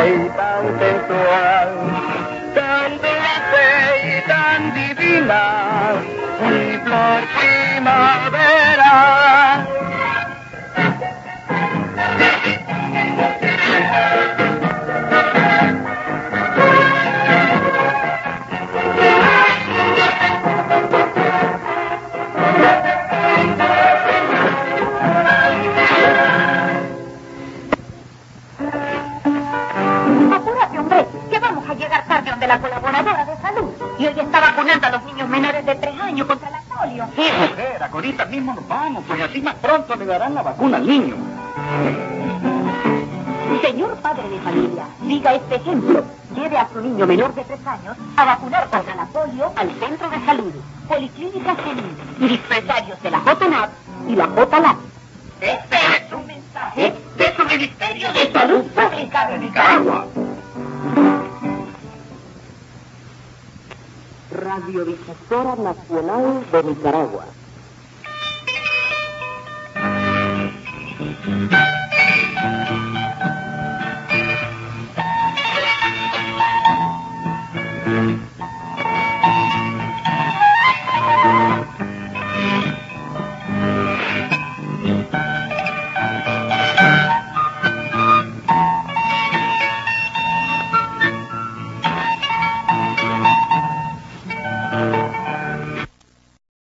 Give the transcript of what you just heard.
y tan sensual, tan dulce y tan divina, mi flor primavera. La colaboradora de salud y hoy está vacunando a los niños menores de 3 años contra la polio. Sí, mujer, ahorita mismo nos vamos, pues así más pronto le darán la vacuna al niño. Señor padre de familia, diga este ejemplo. Lleve a su niño menor de 3 años a vacunar contra la polio al centro de salud, Policlínica Senil, dispensarios de la JNAP y la JLAP. Este es un mensaje de su Ministerio de Salud Pública de Nicaragua. Radiodifusora Nacional de Nicaragua.